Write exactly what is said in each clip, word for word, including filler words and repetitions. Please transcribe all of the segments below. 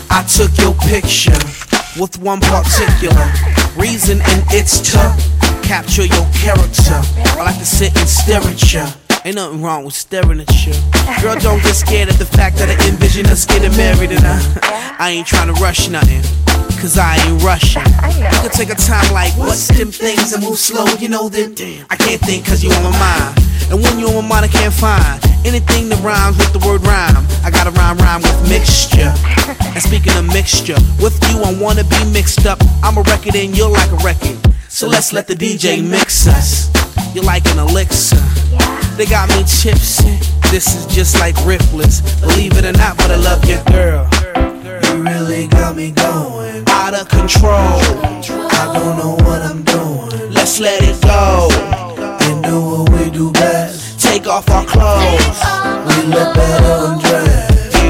I took your picture with one particular reason, and it's to capture your character. I like to sit and stare at you. Ain't nothing wrong with staring at you. Girl, don't get scared of the fact that I envision us getting married, and I, I ain't trying to rush nothing, cause I ain't rushing. You can take a time like, what's them things and move slow, you know them. I can't think cause you on my mind, and when you on my mind I can't find anything that rhymes with the word rhyme. I gotta rhyme rhyme with mixture. And speaking of mixture, with you I wanna be mixed up. I'm a record and you're like a record, so let's let the D J mix us. You're like an elixir, they got me tipsy. This is just like Ripley's, believe it or not, but I love your girl. You really got me going out of control. I don't know what I'm doing. Let's let it go and do what we do best. Take off our clothes, we look better undressed.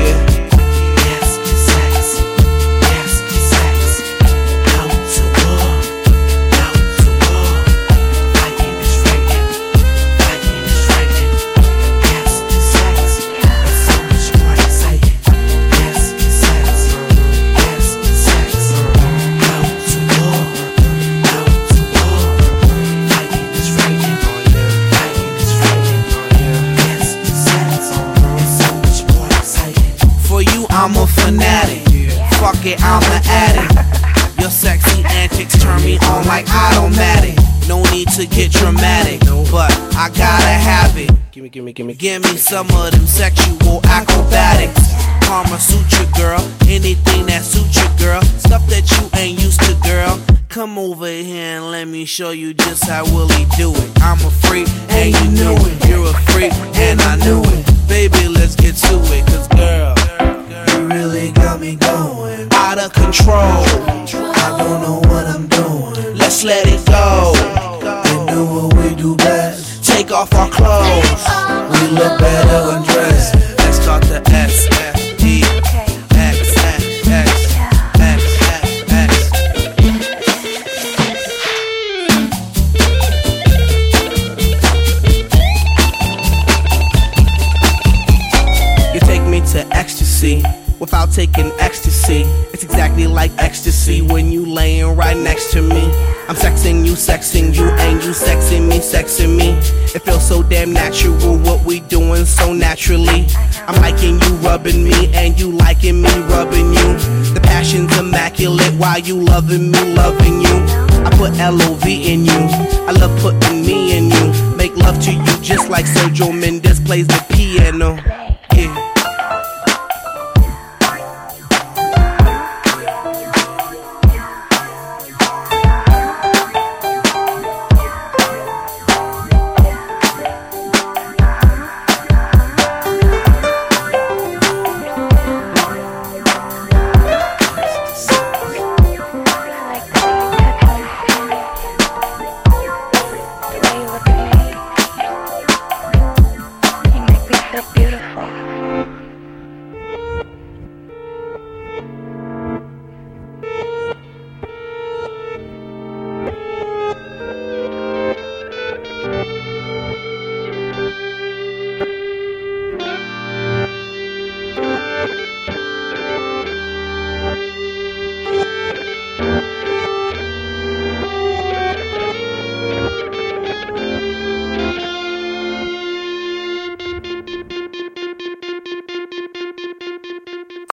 I'm a fanatic, fuck it, I'm an addict. Your sexy antics turn me on like automatic. No need to get dramatic, but I gotta have it. Gimme, gimme, gimme, give me some of them sexual acrobatics. Karma suit you, girl, anything that suits you, girl. Stuff that you ain't used to, girl. Come over here and let me show you just how Willie do it. I'm a freak and you knew it. You're a freak and I knew it. Baby, let's get to it, cause girl, really got me going out of control. I don't know what I'm doing. Let's let it go and do what we do best. Take off our clothes, we look better undressed. Let's start the S F E X X X X X X. You take me to ecstasy without taking ecstasy. It's exactly like ecstasy when you laying right next to me. I'm sexing you, sexing you, and you sexing me, sexing me. It feels so damn natural, what we doing so naturally. I'm liking you rubbing me, and you liking me rubbing you. The passion's immaculate while you loving me, loving you. I put L O V in you, I love putting me in you. Make love to you just like Sergio Mendes plays the piano.